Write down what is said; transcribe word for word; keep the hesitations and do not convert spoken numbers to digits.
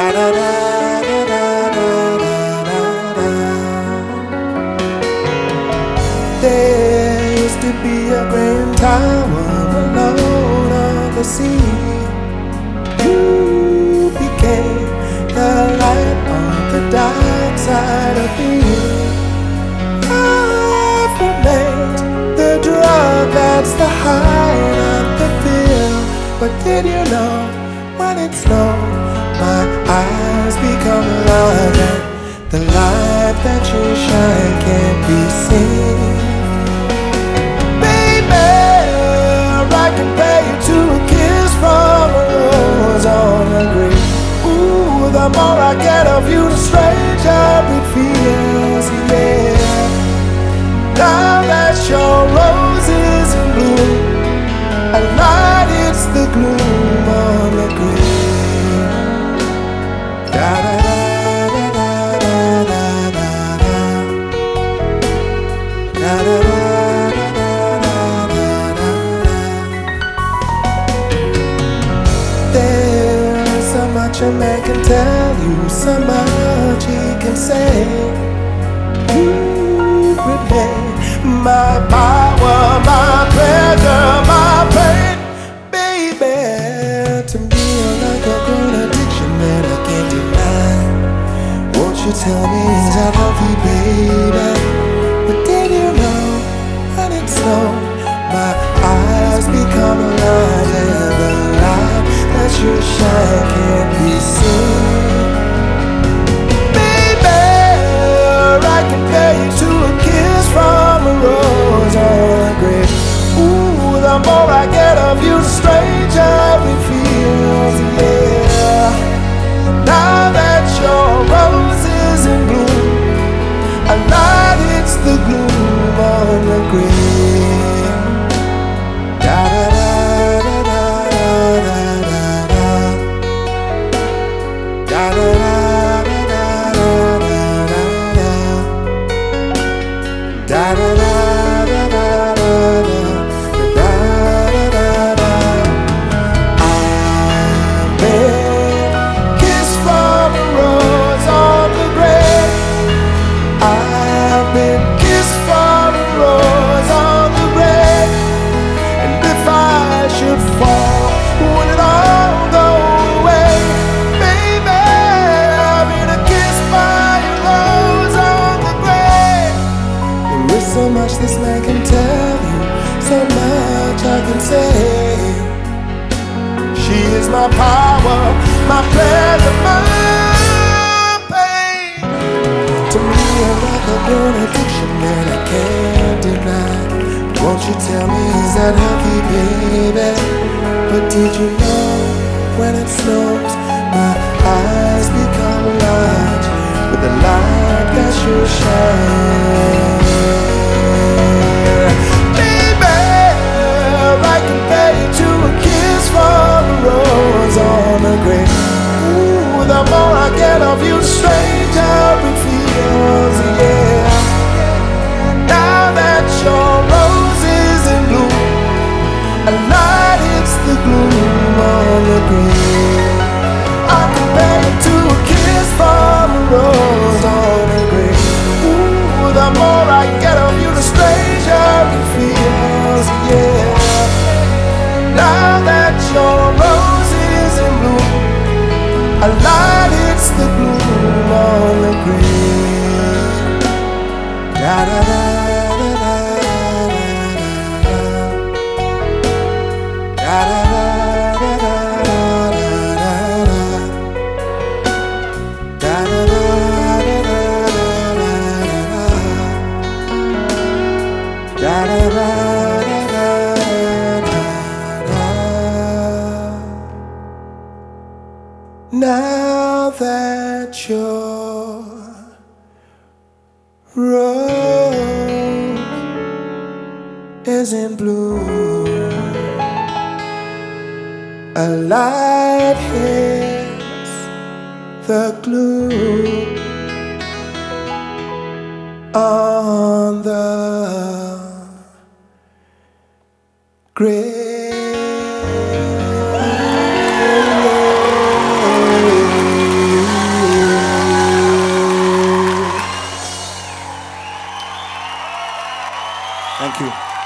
There used to be a grand tower alone on the sea. You became the light on the dark side of me. I've remained the drug that's the high of the feel. But did you know when it's low, my eyes become larger? The light that you shine can't be seen. Baby, I compare you to a kiss from a rose on a grave. Ooh, the more I get of you, the stranger it feels, yeah. Now that your rose is in bloom, a light hits the gloom on the grave. Da-da-da. There's so much a man can tell you, so much he can say. You remain my power, my pleasure, my pain. Baby, to me you're like a grown addiction that I can't deny. Won't you tell me, is that healthy, baby? But did you know when it's slow, my eyes become alive, and the light that you shine can't be seen. Baby, I compare you to a kiss from a rose on a grave. Ooh, the more I get of you, the stranger it feels, yeah. Now that your rose is in bloom, a light hits the gloom on the grave. Da da da da da da da da da da da da da. So much this man can tell you, so much I can say. She is my power, my pleasure, my pain. To me, I'm like a grown addiction that I can't deny. Won't you tell me, is that healthy, baby? But did you know when it snows, my eyes become large with the light that you shine? I compare you to a kiss from a rose on a grave. Ooh, the more I get of you, the stranger it feels, yeah. Now that your rose is in bloom, a light hits the gloom on the grave. I compare you to a kiss from a rose on a grave. Ooh, the more I get of you, the stranger it feels, yeah. Now that your rose is in bloom, a light hits the gloom on the grave. Da da da da da da da da da da da da da da. Now that your rose is in bloom, a light hits the gloom on the grave. Thank you.